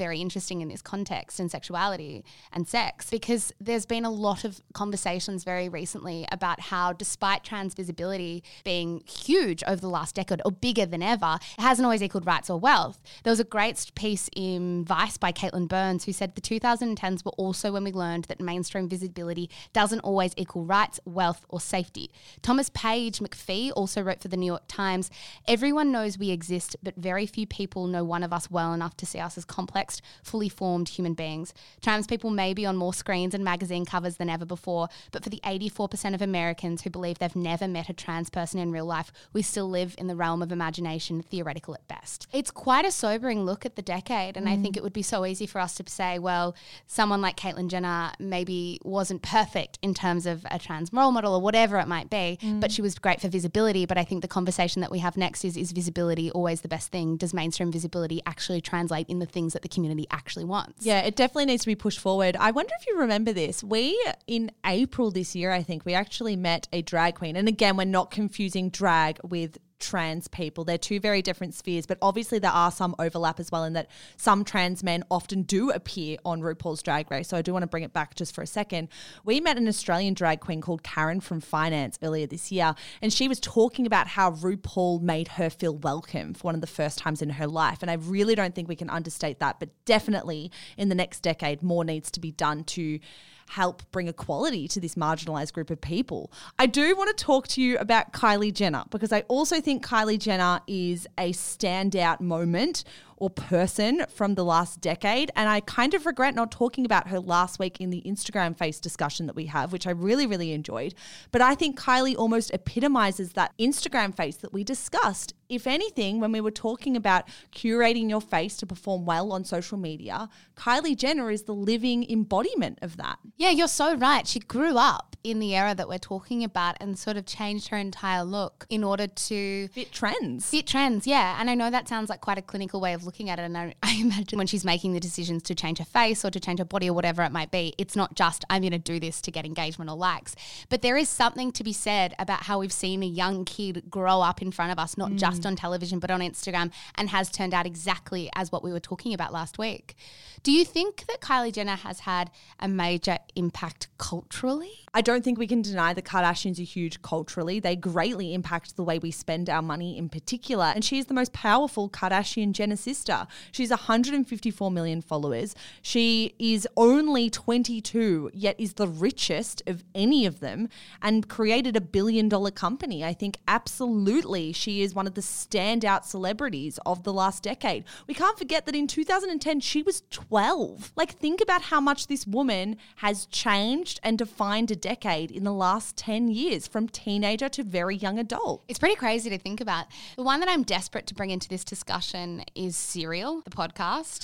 interesting in this context and sexuality and sex, because there's been a lot of conversations very recently about how despite trans visibility being huge over the last decade or bigger than ever, it hasn't always equaled rights or wealth. There was a great piece in Vice by Caitlin Burns who said the two thousand tens were also when we learned that mainstream visibility doesn't always equal rights, wealth or safety. Thomas Page McPhee also wrote for the New York Times, everyone knows we exist, but very few people know one of us well enough to see us as complex, fully formed human beings. Trans people may be on more screens and magazine covers than ever before, but for the eighty-four percent of Americans who believe they've never met a trans person in real life, we still live in the realm of imagination, theoretical at best. It's quite a sobering look at the decade, and mm. I think it would be so easy for us to say, well, someone like Caitlyn Jenner maybe wasn't perfect in terms of a trans role model or whatever it might be, mm. but she was great for visibility. But I think the conversation that we have next is, is visibility always the best thing? Does mainstream visibility actually translate in the things that the community actually wants? Yeah, it definitely needs to be pushed forward. I wonder if you remember this. We, in April this year, I think, we actually met a drag queen. And again, we're not confusing drag with trans people. They're two very different spheres, but obviously there are some overlap as well in that some trans men often do appear on RuPaul's Drag Race. So I do want to bring it back just for a second. We met an Australian drag queen called Karen from Finance earlier this year, and she was talking about how RuPaul made her feel welcome for one of the first times in her life. And I really don't think we can understate that, but definitely in the next decade, more needs to be done to help bring equality to this marginalized group of people. I do want to talk to you about Kylie Jenner, because I also think Kylie Jenner is a standout moment or person from the last decade. And I kind of regret not talking about her last week in the Instagram face discussion that we have, which I really, really enjoyed. But I think Kylie almost epitomizes that Instagram face that we discussed. If anything, when we were talking about curating your face to perform well on social media, Kylie Jenner is the living embodiment of that. Yeah, you're so right. She grew up in the era that we're talking about and sort of changed her entire look in order to fit trends. Fit trends, yeah. And I know that sounds like quite a clinical way of looking at it. And I, I imagine when she's making the decisions to change her face or to change her body or whatever it might be, it's not just, I'm going to do this to get engagement or likes. But there is something to be said about how we've seen a young kid grow up in front of us, not mm. just on television, but on Instagram, and has turned out exactly as what we were talking about last week. Do you think that Kylie Jenner has had a major impact culturally? I don't think we can deny the Kardashians are huge culturally. They greatly impact the way we spend our money in particular. And she's the most powerful Kardashian-Jenner sister. She's one hundred fifty-four million followers. She is only twenty-two, yet is the richest of any of them and created a billion dollar company. I think absolutely she is one of the standout celebrities of the last decade. We can't forget that in two thousand ten, she was twelve. Like, think about how much this woman has changed and defined a decade in the last ten years, from teenager to very young adult. It's pretty crazy to think about. The one that I'm desperate to bring into this discussion is Serial, the podcast.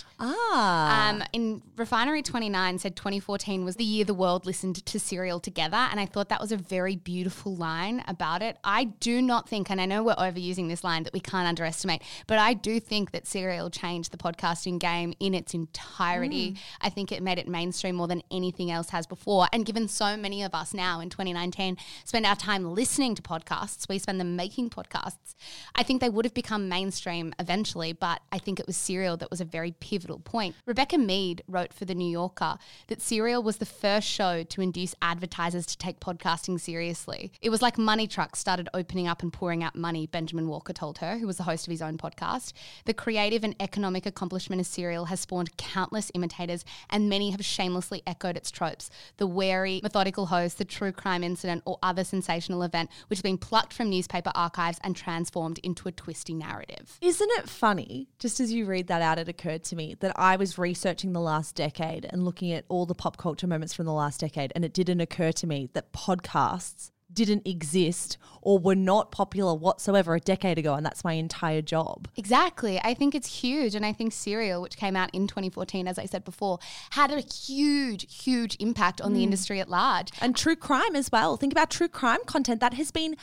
Ah. Um, in Refinery twenty-nine said twenty fourteen was the year the world listened to Serial together, and I thought that was a very beautiful line about it. I do not think, and I know we're overusing this line that we can't underestimate, but I do think that Serial changed the podcasting game in its entirety. Mm. I think it made it mainstream more than anything else has before. And given so many of us now in twenty nineteen spend our time listening to podcasts, we spend them making podcasts, I think they would have become mainstream eventually, but I think it was Serial that was a very pivotal point. Rebecca Mead wrote for The New Yorker that Serial was the first show to induce advertisers to take podcasting seriously. It was like money trucks started opening up and pouring out money, Benjamin Walker told her, who was the host of his own podcast. The creative and economic accomplishment of Serial has spawned countless imitators, and many have shamelessly echoed its tropes. The wary, methodical host, the true crime incident, or other sensational event which has been plucked from newspaper archives and transformed into a twisty narrative. Isn't it funny, just as you read that out, it occurred to me that I was researching the last decade and looking at all the pop culture moments from the last decade, and it didn't occur to me that podcasts didn't exist or were not popular whatsoever a decade ago, and that's my entire job. Exactly. I think it's huge, and I think Serial, which came out in twenty fourteen, as I said before, had a huge, huge impact on mm. the industry at large. And true crime as well. Think about true crime content that has been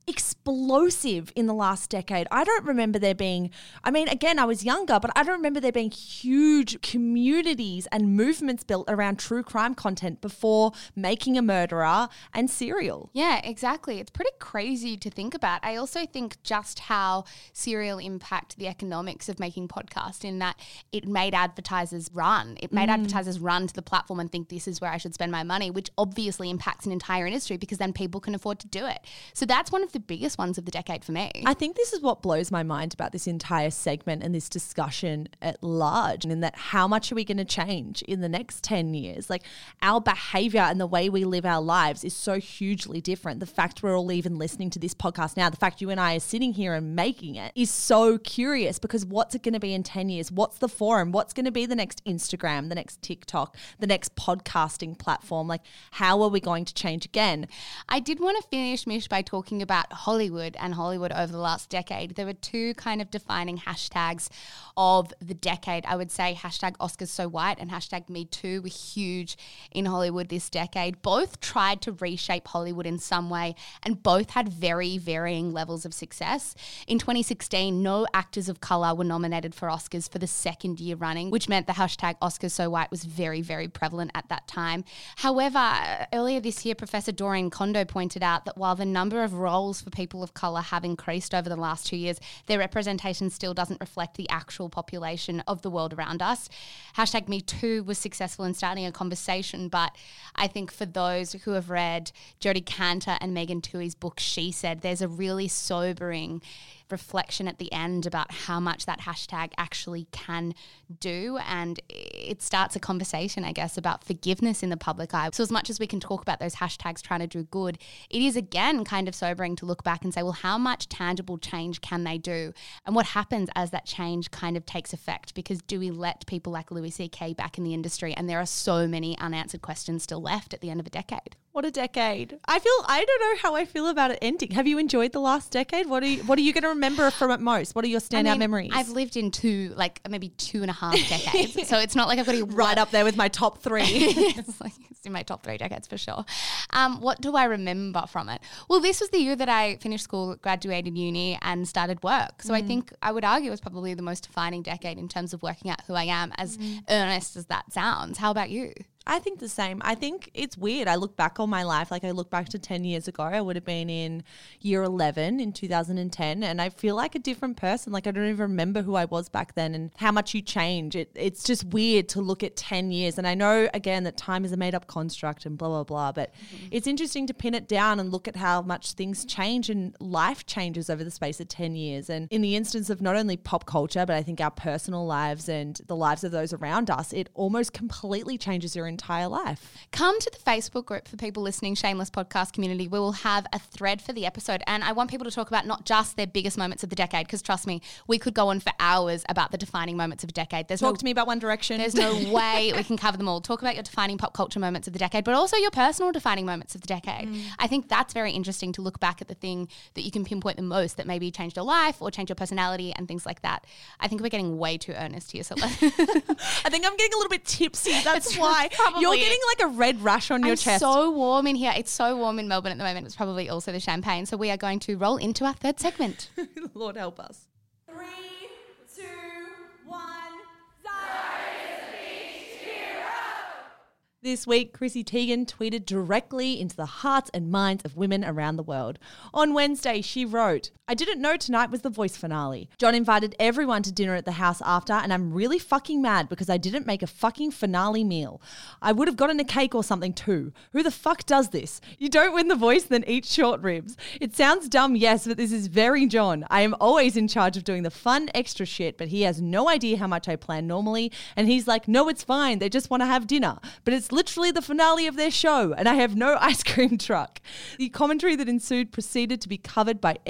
explosive in the last decade. I don't remember there being, I mean, again, I was younger, but I don't remember there being huge communities and movements built around true crime content before Making a Murderer and Serial. Yeah, exactly. It's pretty crazy to think about. I also think just how Serial impacted the economics of making podcasts in that it made advertisers run. It made mm. advertisers run to the platform and think this is where I should spend my money, which obviously impacts an entire industry because then people can afford to do it. So that's one of the biggest ones of the decade for me. I think this is what blows my mind about this entire segment and this discussion at large, and that how much are we going to change in the next ten years? Like, our behavior and the way we live our lives is so hugely different. The fact we're all even listening to this podcast now, the fact you and I are sitting here and making it is so curious, because what's it going to be in ten years? What's the forum? What's going to be the next Instagram, the next TikTok, the next podcasting platform? Like, how are we going to change again? I did want to finish, Mish, by talking about Hollywood and Hollywood over the last decade. There were two kind of defining hashtags of the decade. I would say hashtag Oscars So White and hashtag Me Too were huge in Hollywood this decade. Both tried to reshape Hollywood in some way, and both had very varying levels of success. In twenty sixteen, no actors of colour were nominated for Oscars for the second year running, which meant the hashtag Oscars So White was very, very prevalent at that time. However, earlier this year, Professor Doreen Kondo pointed out that while the number of roles for people of colour have increased over the last two years, their representation still doesn't reflect the actual population of the world around us. Hashtag Me Too was successful in starting a conversation, but I think for those who have read Jodie Cantor and Megan Twohey's book She Said, there's a really sobering reflection at the end about how much that hashtag actually can do, and it starts a conversation, I guess, about forgiveness in the public eye. So as much as we can talk about those hashtags trying to do good, it is again kind of sobering to look back and say, well, how much tangible change can they do? And what happens as that change kind of takes effect? Because do we let people like Louis C K back in the industry? And there are so many unanswered questions still left at the end of a decade. What a decade. I feel, I don't know how I feel about it ending. Have you enjoyed the last decade? What are you, what are you going to remember from it most? What are your standout I mean, memories? I've lived in two, like maybe two and a half decades. So it's not like I've got to right up there with my top three. it's, like, it's in my top three decades for sure. Um, what do I remember from it? Well, this was the year that I finished school, graduated uni and started work. So mm. I think I would argue it was probably the most defining decade in terms of working out who I am, as mm. earnest as that sounds. How about you? I think the same. I think it's weird. I look back on my life, like I look back to ten years ago, I would have been in year eleven in two thousand ten, and I feel like a different person. Like I don't even remember who I was back then and how much you change. It, it's just weird to look at ten years. And I know, again, that time is a made up construct and blah, blah, blah, but mm-hmm. it's interesting to pin it down and look at how much things change and life changes over the space of ten years. And in the instance of not only pop culture, but I think our personal lives and the lives of those around us, it almost completely changes your entire life. Come to the Facebook group for people listening, Shameless Podcast Community. We will have a thread for the episode, and I want people to talk about not just their biggest moments of the decade, because trust me, we could go on for hours about the defining moments of a decade. There's Talk no, to me about One Direction. There's no way we can cover them all. Talk about your defining pop culture moments of the decade, but also your personal defining moments of the decade. Mm. I think that's very interesting to look back at the thing that you can pinpoint the most that maybe changed your life or changed your personality and things like that. I think we're getting way too earnest here. So I think I'm getting a little bit tipsy. That's why you're getting like a red rash on your I'm chest. So warm in here. It's so warm in Melbourne at the moment. It's probably also the champagne. So we are going to roll into our third segment. Lord help us. Three, two, one. Zara is a beach hero. This week, Chrissy Teigen tweeted directly into the hearts and minds of women around the world. On Wednesday, she wrote, "I didn't know tonight was the Voice finale. John invited everyone to dinner at the house after, and I'm really fucking mad because I didn't make a fucking finale meal. I would have gotten a cake or something too. Who the fuck does this? You don't win the Voice, then eat short ribs. It sounds dumb, yes, but this is very John. I am always in charge of doing the fun extra shit, but he has no idea how much I plan normally, and he's like, no, it's fine. They just want to have dinner. But it's literally the finale of their show, and I have no ice cream truck." The commentary that ensued proceeded to be covered by every news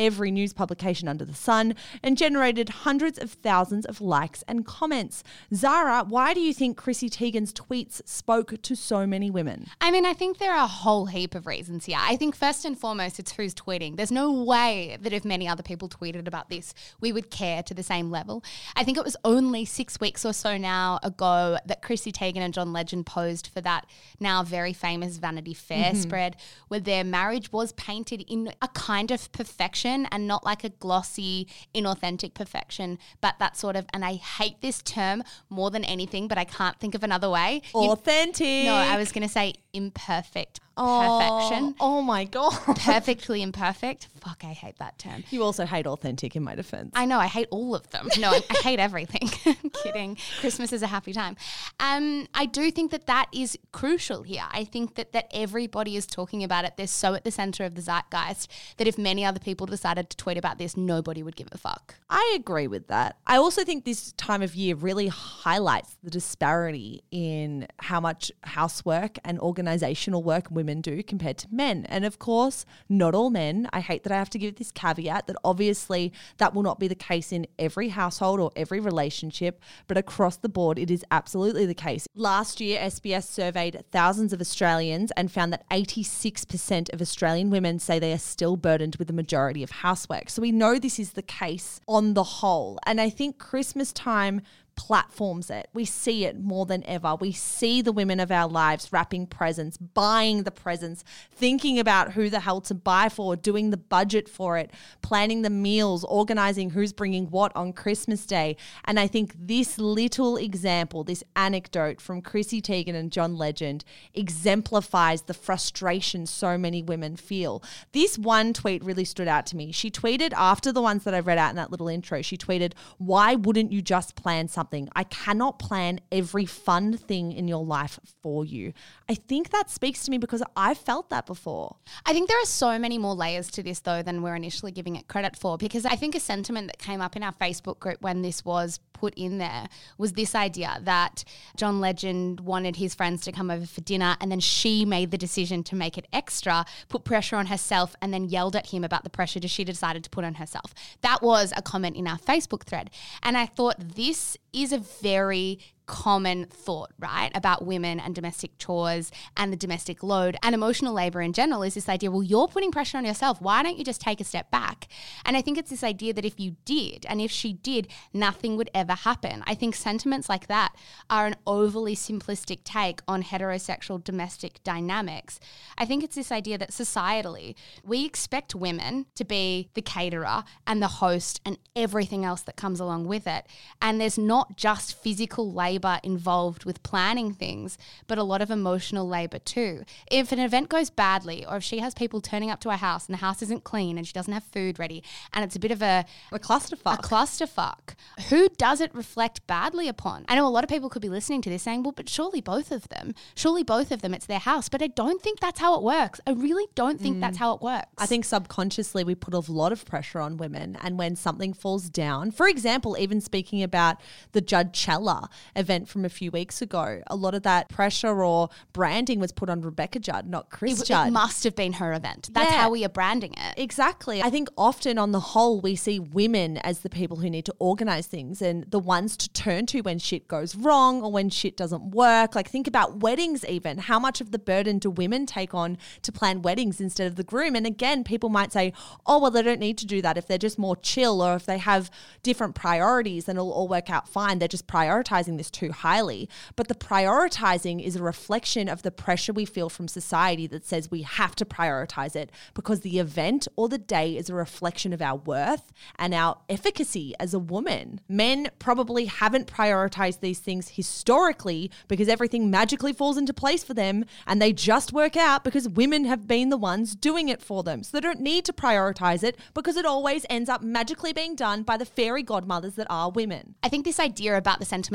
news publication under the sun and generated hundreds of thousands of likes and comments. Zara, why do you think Chrissy Teigen's tweets spoke to so many women? I mean, I think there are a whole heap of reasons here. I think first and foremost, it's who's tweeting. There's no way that if many other people tweeted about this, we would care to the same level. I think it was only six weeks or so now ago that Chrissy Teigen and John Legend posed for that now very famous Vanity Fair mm-hmm. spread where their marriage was painted in a kind of perfection and not like a glossy, inauthentic perfection, but that sort of, and I hate this term more than anything, but I can't think of another way. Authentic. You, no, I was going to say imperfect oh, perfection. Oh my God. Perfectly imperfect. Fuck, I hate that term. You also hate authentic in my defense. I know, I hate all of them. No, I, I hate everything. I'm kidding. Christmas is a happy time. Um, I do think that that is crucial here. I think that, that everybody is talking about it. They're so at the center of the zeitgeist that if many other people decided to tweet about this, nobody would give a fuck. I agree with that. I also think this time of year really highlights the disparity in how much housework and organizational work women do compared to men. And of course, not all men. I hate that I have to give this caveat that obviously that will not be the case in every household or every relationship, but across the board, it is absolutely the case. Last year, S B S surveyed thousands of Australians and found that eighty-six percent of Australian women say they are still burdened with the majority of housework. So we know this is the case on the whole. And I think Christmas time platforms it. We see it more than ever. We see the women of our lives wrapping presents, buying the presents, thinking about who the hell to buy for, doing the budget for it, planning the meals, organizing who's bringing what on Christmas Day. And I think this little example, this anecdote from Chrissy Teigen and John Legend exemplifies the frustration so many women feel. This one tweet really stood out to me. She tweeted after the ones that I read out in that little intro, she tweeted, "Why wouldn't you just plan something? I cannot plan every fun thing in your life for you." I think that speaks to me because I've felt that before. I think there are so many more layers to this though than we're initially giving it credit for, because I think a sentiment that came up in our Facebook group when this was put in there was this idea that John Legend wanted his friends to come over for dinner and then she made the decision to make it extra, put pressure on herself and then yelled at him about the pressure that she decided to put on herself. That was a comment in our Facebook thread. And I thought this is a very common thought, right, about women and domestic chores and the domestic load and emotional labor in general is this idea, well, you're putting pressure on yourself. Why don't you just take a step back? And I think it's this idea that if you did, and if she did, nothing would ever happen. I think sentiments like that are an overly simplistic take on heterosexual domestic dynamics. I think it's this idea that societally, we expect women to be the caterer and the host and everything else that comes along with it. And there's not just physical labor involved with planning things, but a lot of emotional labor too. If an event goes badly, or if she has people turning up to her house and the house isn't clean and she doesn't have food ready and it's a bit of a, a clusterfuck, a clusterfuck, who does it reflect badly upon? I know a lot of people could be listening to this saying, well, but surely both of them, surely both of them, it's their house. But I don't think that's how it works. I really don't think mm. that's how it works. I think subconsciously we put a lot of pressure on women, and when something falls down, for example, even speaking about the Judgella event from a few weeks ago, a lot of that pressure or branding was put on Rebecca Judd, not Chris it, Judd. It must have been her event. That's yeah. how we are branding it. Exactly. I think often on the whole we see women as the people who need to organize things and the ones to turn to when shit goes wrong or when shit doesn't work. Like think about weddings even. How much of the burden do women take on to plan weddings instead of the groom? And again, people might say, oh, well, they don't need to do that if they're just more chill or if they have different priorities then it'll all work out fine. They're just prioritizing this too highly. But the prioritizing is a reflection of the pressure we feel from society that says we have to prioritize it because the event or the day is a reflection of our worth and our efficacy as a woman. Men probably haven't prioritized these things historically because everything magically falls into place for them and they just work out because women have been the ones doing it for them. So they don't need to prioritize it because it always ends up magically being done by the fairy godmothers that are women. I think this idea about the sentiment I expressed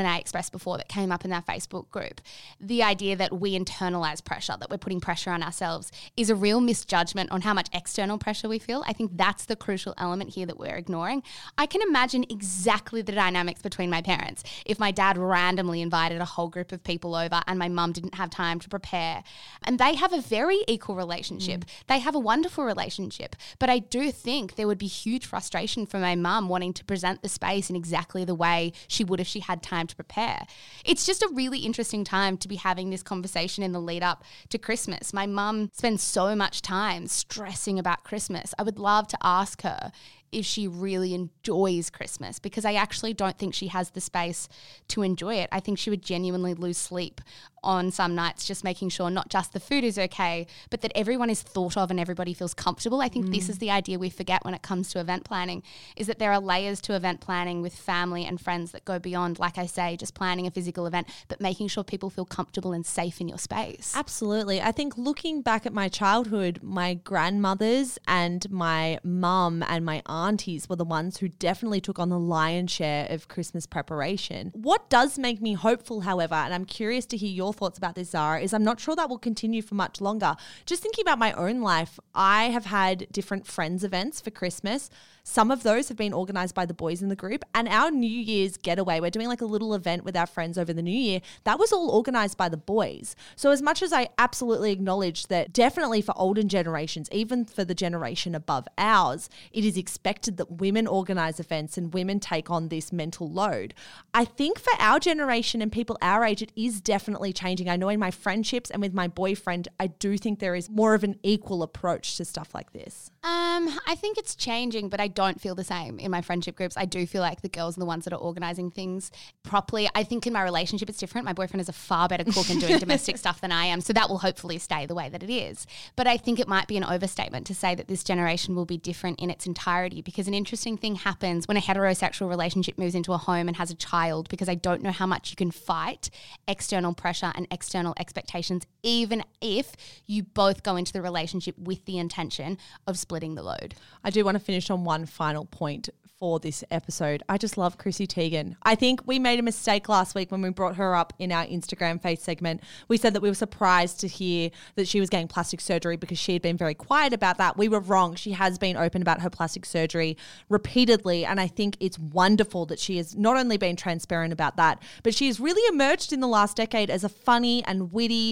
expressed before that came up in our Facebook group, the idea that we internalize pressure, that we're putting pressure on ourselves, is a real misjudgment on how much external pressure we feel. I think that's the crucial element here that we're ignoring. I can imagine exactly the dynamics between my parents. If my dad randomly invited a whole group of people over and my mum didn't have time to prepare, and they have a very equal relationship. Mm. They have a wonderful relationship, but I do think there would be huge frustration for my mum wanting to present the space in exactly the way she would if she had time to prepare. It's just a really interesting time to be having this conversation in the lead up to Christmas. My mum spends so much time stressing about Christmas. I would love to ask her if she really enjoys Christmas, because I actually don't think she has the space to enjoy it. I think she would genuinely lose sleep on some nights just making sure not just the food is okay, but that everyone is thought of and everybody feels comfortable. I think mm. this is the idea we forget when it comes to event planning, is that there are layers to event planning with family and friends that go beyond, like I say, just planning a physical event, but making sure people feel comfortable and safe in your space. Absolutely. I think looking back at my childhood, my grandmothers and my mum and my aunties were the ones who definitely took on the lion's share of Christmas preparation. What does make me hopeful, however, and I'm curious to hear your thoughts about this, Zara, is I'm not sure that will continue for much longer. Just thinking about my own life, I have had different friends events for Christmas. Some of those have been organised by the boys in the group, and our New Year's getaway, we're doing like a little event with our friends over the New Year, that was all organised by the boys. So as much as I absolutely acknowledge that definitely for older generations, even for the generation above ours, it is expected that women organise events and women take on this mental load. I think for our generation and people our age, it is definitely changing. I know in my friendships and with my boyfriend, I do think there is more of an equal approach to stuff like this. Um, I think it's changing, but I don't feel the same in my friendship groups. I do feel like the girls are the ones that are organising things properly. I think in my relationship it's different. My boyfriend is a far better cook and doing domestic stuff than I am, so that will hopefully stay the way that it is. But I think it might be an overstatement to say that this generation will be different in its entirety, because an interesting thing happens when a heterosexual relationship moves into a home and has a child, because I don't know how much you can fight external pressure and external expectations, even if you both go into the relationship with the intention of splitting the load. I do want to finish on one final point for this episode. I just love Chrissy Teigen. I think we made a mistake last week when we brought her up in our Instagram face segment. We said that we were surprised to hear that she was getting plastic surgery because she had been very quiet about that. We were wrong. She has been open about her plastic surgery repeatedly, and I think it's wonderful that she has not only been transparent about that, but she has really emerged in the last decade as a funny and witty,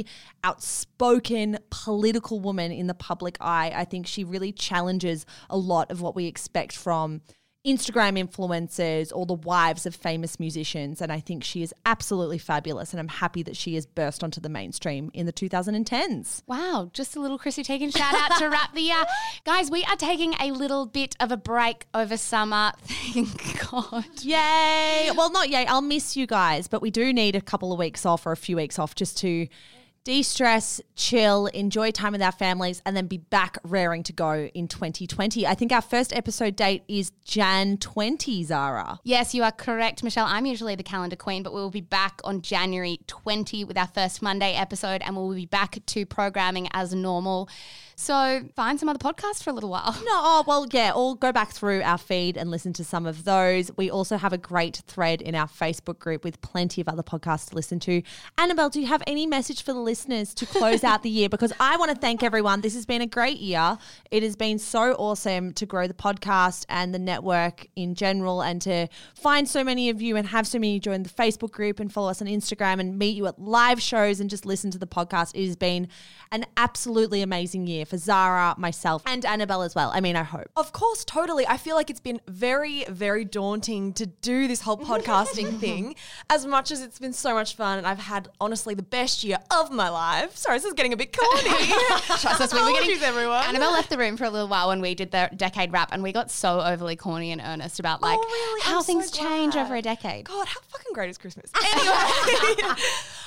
outspoken political woman in the public eye. I think she really challenges a lot of what we expect from Instagram influencers or the wives of famous musicians, and I think she is absolutely fabulous, and I'm happy that she has burst onto the mainstream in the two thousand tens. Wow, just a little Chrissy Teigen shout out to wrap the year. Guys, we are taking a little bit of a break over summer. Thank God. Yay. Well, not yay. I'll miss you guys, but we do need a couple of weeks off or a few weeks off just to de-stress, chill, enjoy time with our families, and then be back raring to go in twenty twenty. I think our first episode date is January twentieth, Zara. Yes, you are correct, Michelle. I'm usually the calendar queen, but we will be back on January twentieth with our first Monday episode, and we'll be back to programming as normal. So find some other podcasts for a little while. No, oh, well, yeah, or go back through our feed and listen to some of those. We also have a great thread in our Facebook group with plenty of other podcasts to listen to. Annabelle, do you have any message for the listeners to close out the year? Because I want to thank everyone. This has been a great year. It has been so awesome to grow the podcast and the network in general, and to find so many of you and have so many join the Facebook group and follow us on Instagram and meet you at live shows and just listen to the podcast. It has been an absolutely amazing year for Zara, myself, and Annabelle as well. I mean, I hope. Of course, totally. I feel like it's been very, very daunting to do this whole podcasting thing, as much as it's been so much fun, and I've had, honestly, the best year of my life. Sorry, this is getting a bit corny. Trust us, we were getting, everyone. Annabelle left the room for a little while when we did the decade wrap, and we got so overly corny and earnest about like oh, really? how I'm things so change glad. over a decade. God, how fucking great is Christmas? Anyway,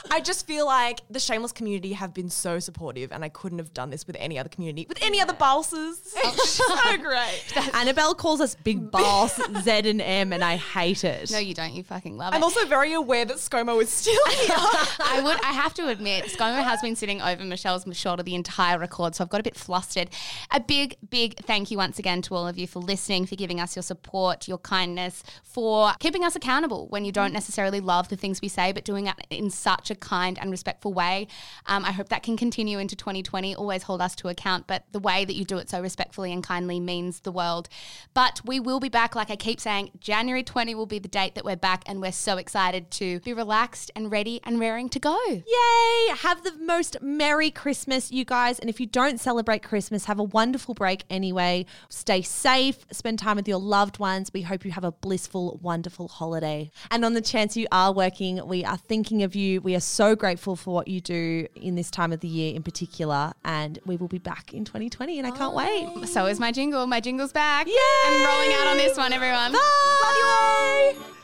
I just feel like the Shameless community have been so supportive, and I couldn't have done this with any other community, with any other bosses. So great. Annabelle calls us big boss, Z and M, and I hate it. No, you don't. You fucking love I'm it. also very aware that ScoMo is still here. I would. I have to admit, ScoMo has been sitting over Michelle's shoulder the entire record, so I've got a bit flustered. A big, big thank you once again to all of you for listening, for giving us your support, your kindness, for keeping us accountable when you don't necessarily love the things we say, but doing it in such a kind and respectful way. Um, I hope that can continue into twenty twenty. Always hold us to account, but the way that you do it so respectfully and kindly means the world. But we will be back, like I keep saying, January twentieth will be the date that we're back, and we're so excited to be relaxed and ready and raring to go. Yay! Have the most Merry Christmas, you guys. And if you don't celebrate Christmas, have a wonderful break anyway. Stay safe, spend time with your loved ones. We hope you have a blissful, wonderful holiday. And on the chance you are working, we are thinking of you. We are so grateful for what you do in this time of the year in particular. And we will be back in twenty twenty, and I can't wait. So is my jingle. My jingle's back. Yay! I'm rolling out on this one, everyone. Bye! Bye.